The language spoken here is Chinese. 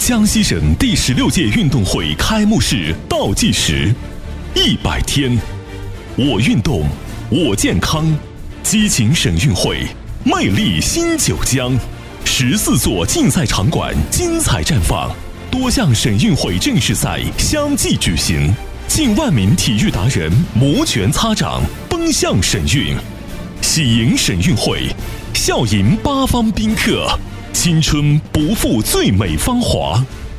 江西省第16届运动会开幕式倒计时100天，我运动，我健康，激情省运会，魅力新九江，14座竞赛场馆精彩绽放，多项省运会正式赛相继举行，近万名体育达人摩拳擦掌，奔向省运，喜迎省运会，笑迎八方宾客，青春不负最美芳华。